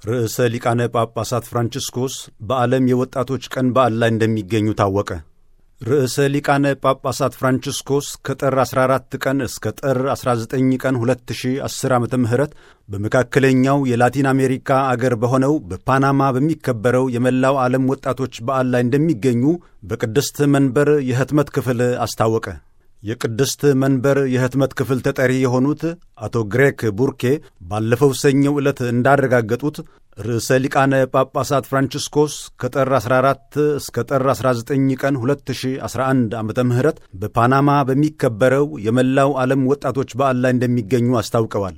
ርዕሰ ሊቃነ ጳጳሳት ፍራንቺስኮስ በዓለም የወጣቶች ቀን በዓል ላይ እንደሚገኙ ታወቀ። ርዕሰ ሊቃነ ጳጳሳት ፍራንቺስኮስ ከጥር 14 ቀን እስከ ጥር 19 ቀን 2010 ዓ.ም በመካከለኛው የላቲን አሜሪካ አገር በሆነው በፓናማ በሚከበረው የመላው ዓለም ወጣቶች በዓል ላይ እንደሚገኙ በቅድስት መንበር የህትመት ክፍል አስታወቀ። የቅድስት መንበር የህትመት ክፍል ተጠሪ የሆኑት አቶ ግሬክ ቡርኬ ባለፈው ሰኞ ዕለት እንዳረጋገጡት ርዕሰ ሊቃነ ጳጳሳት ፍራንቺስኮስ ከጥር 14 እስከ ጥር 19 ቀን 2011 ዓ.ም በፓናማ በሚከበረው የመላው ዓለም ወጣቶች በዓል ላይ እንደሚገኙ አስታውቀዋል።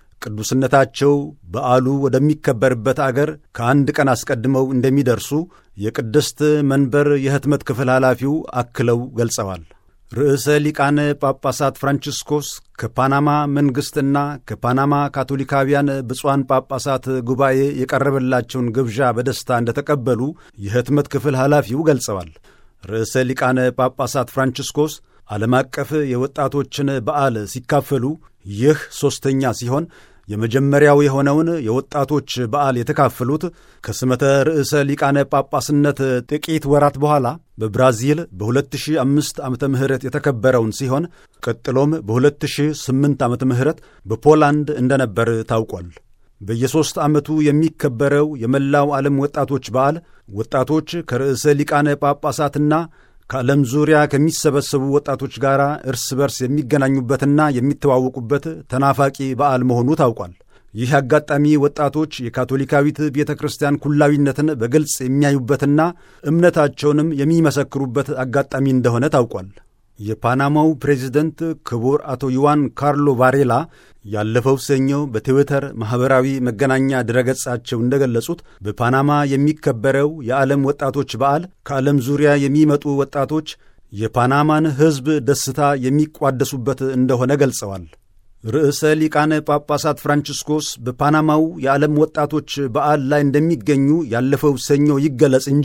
ቅዱስነታቸው በዓሉ ወደሚከበርበት አገር ከአንድ ቀን አስቀድመው እንደሚደርሱ የቅድስት መንበር የህትመት ክፍል ኃላፊው አክለው ገልጸዋል። ርዕሰ ሊቃነ ጳጳሳት ፍራንቺስኮስ ከፓናማ መንግሥትና ከፓናማ ካቶሊካውያን ብፁዓን ጳጳሳት ጉባኤ የቀረበላቸውን ግብዣ በደስታ እንደተቀበሉ የህትመት ክፍል ኃላፊው ገልጸዋል። ርዕሰ ሊቃነ ጳጳሳት ፍራንቺስኮስ ዓለም አቀፍ የወጣቶችን በዓል ሲካፈሉ ይህ ሦስተኛ ሲሆን የመጀመሪያው የሆነውን የወጣቶች በዓል የተካፈሉት ከስመተ ርዕሰ ሊቃነ ጳጳስነት ጥቂት ወራት በኋላ በብራዚል በ2005 ዓመተ ምህረት የተከበረውን ሲሆን ቀጥሎም በ2008 ዓመተ ምህረት በፖላንድ እንደነበር ታውቋል። በየሦስት ዓመቱ የሚከበረው የመላው ዓለም ወጣቶች በዓል ወጣቶች ከርዕሰ ሊቃነ ጳጳሳትና ከዓለም ዙሪያ ከሚሰበሰቡ ወጣቶች ጋር እርስ በርስ የሚገናኙበትና የሚተዋወቁበት ተናፋቂ በዓል መሆኑ ታውቋል። ይህ አጋጣሚ ወጣቶች የካቶሊካዊት ቤተ ክርስቲያን ኩላዊነትን በግልጽ የሚያዩበትና እምነታቸውንም የሚመሰክሩበት አጋጣሚ እንደሆነ ታውቋል። የፓናማው ፕሬዚደንት ክቡር አቶ ዩዋን ካርሎ ቫሬላ ያለፈው ሰኞ በትዊተር ማኅበራዊ መገናኛ ድረገጻቸው እንደገለጹት በፓናማ የሚከበረው የዓለም ወጣቶች በዓል ከዓለም ዙሪያ የሚመጡ ወጣቶች የፓናማን ሕዝብ ደስታ የሚቋደሱበት እንደሆነ ገልጸዋል። ርዕሰ ሊቃነ ጳጳሳት ፍራንቺስኮስ በፓናማው የዓለም ወጣቶች በዓል ላይ እንደሚገኙ ያለፈው ሰኞ ይገለጽ እንጂ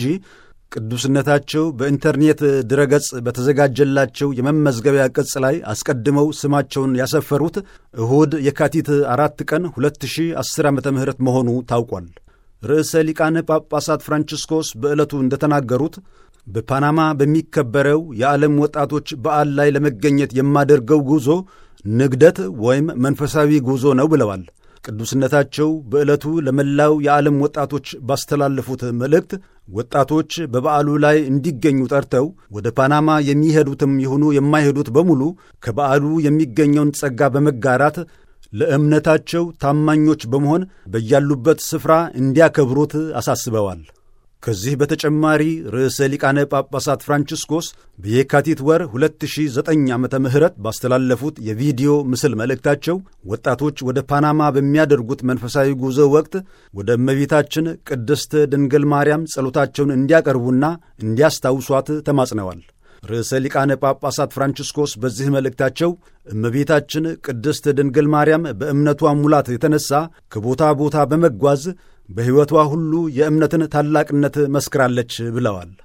ቅዱስነታቸው በኢንተርኔት ድረገጽ በተዘጋጀላቸው የመመዝገቢያ ቅጽ ላይ አስቀድመው ስማቸውን ያሰፈሩት እሁድ የካቲት 4 ቀን 2010 ዓ.ም መሆኑ ታውቋል። ርዕሰ ሊቃነ ጳጳሳት ፍራንቺስኮስ በዕለቱ እንደተናገሩት በፓናማ በሚከበረው የዓለም ወጣቶች በዓል ላይ ለመገኘት የማደርገው ጉዞ ንግደት ወይም መንፈሳዊ ጉዞ ነው ብለዋል። ቅዱስነታቸው በዕለቱ ለመላው የዓለም ወጣቶች ባስተላለፉት መልእክት ወጣቶች በበዓሉ ላይ እንዲገኙ ጠርተው ወደ ፓናማ የሚሄዱትም ይሁኑ የማይሄዱት በሙሉ ከበዓሉ የሚገኘውን ጸጋ በመጋራት ለእምነታቸው ታማኞች በመሆን በያሉበት ስፍራ እንዲያከብሩት አሳስበዋል። ከዚህ በተጨማሪ ርዕሰ ሊቃነ ጳጳሳት ፍራንቺስኮስ በየካቲት ወር 2009 ዓመተ ምህረት ባስተላለፉት የቪዲዮ ምስል መልእክታቸው ወጣቶች ወደ ፓናማ በሚያደርጉት መንፈሳዊ ጉዞ ወቅት ወደ እመቤታችን ቅድስት ድንግል ማርያም ጸሎታቸውን እንዲያቀርቡና እንዲያስታውሷት ተማጽነዋል። ርዕሰ ሊቃነ ጳጳሳት ፍራንቺስኮስ በዚህ መልእክታቸው እመቤታችን ቅድስት ድንግል ማርያም በእምነቷ ሙላት የተነሳ ከቦታ ቦታ በመጓዝ በሕይወቷ ሁሉ የእምነትን ታላቅነት መስክራለች ብለዋል።